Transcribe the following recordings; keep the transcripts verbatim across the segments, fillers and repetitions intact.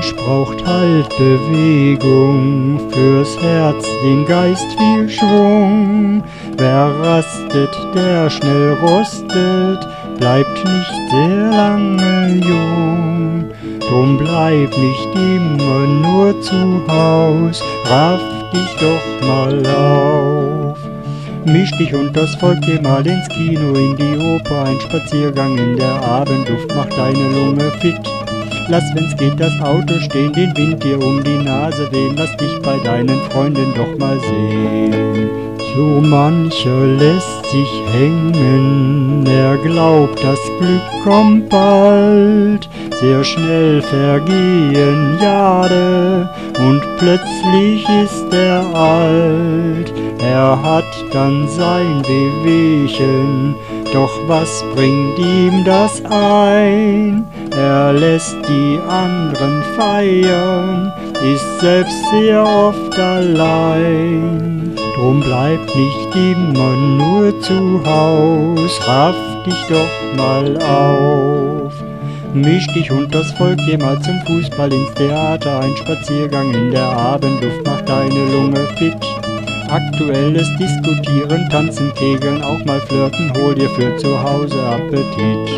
Mensch braucht halt Bewegung, fürs Herz, den Geist viel Schwung. Wer rastet, der schnell rostet, bleibt nicht sehr lange jung. Drum bleib nicht immer nur zu Haus, raff dich doch mal auf. Misch dich und das Volk, geh mal ins Kino, in die Oper, ein Spaziergang in der Abendluft macht deine Lunge fit. Lass, wenn's geht, das Auto stehen, den Wind dir um die Nase wehen, lass dich bei deinen Freunden doch mal sehen. So mancher lässt sich hängen, er glaubt, das Glück kommt bald. Sehr schnell vergehen Jahre und plötzlich ist er alt. Er hat dann sein Wehwehchen, doch was bringt ihm das ein? Er lässt die anderen feiern, ist selbst sehr oft allein. Drum bleib nicht immer nur zu Haus, raff dich doch mal auf. Misch dich und das Volk, geh mal zum Fußball, ins Theater, ein Spaziergang in der Abendluft macht deine Lunge fit. Aktuelles Diskutieren, Tanzen, Kegeln, auch mal flirten, hol dir für zu Hause Appetit.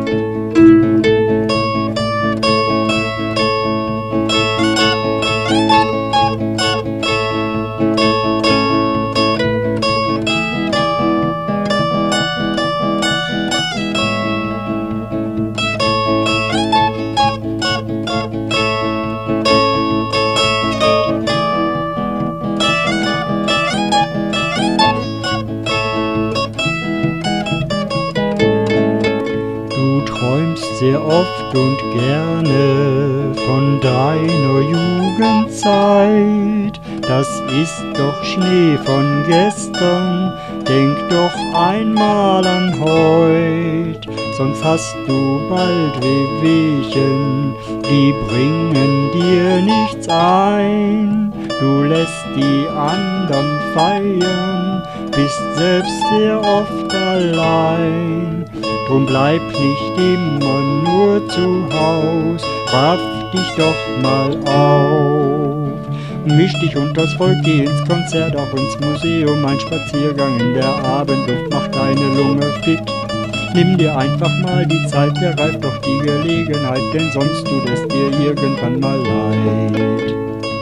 Träumst sehr oft und gerne von deiner Jugendzeit. Das ist doch Schnee von gestern, denk doch einmal an heut. Sonst hast du bald Wehwehchen, die bringen dir nichts ein. Du lässt die anderen feiern, bist selbst sehr oft allein. Drum bleib nicht immer nur zu Haus, raff dich doch mal auf. Misch dich und das Volk, geh ins Konzert, auch ins Museum, ein Spaziergang in der Abendluft macht deine Lunge fit. Nimm dir einfach mal die Zeit, ergreif doch die Gelegenheit, denn sonst tut es dir irgendwann mal leid.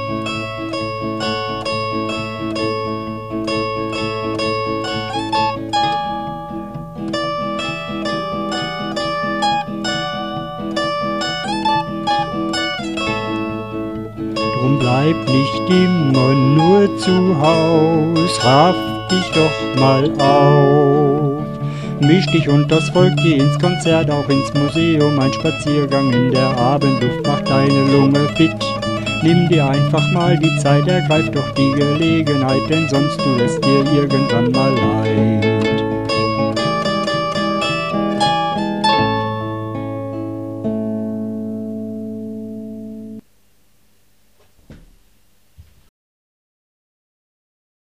Drum bleib nicht immer nur zu Haus, raff dich doch mal auf. Misch dich und das Volk, geh ins Konzert, auch ins Museum, ein Spaziergang in der Abendluft macht deine Lunge fit. Nimm dir einfach mal die Zeit, ergreif doch die Gelegenheit, denn sonst tut es dir irgendwann mal leid.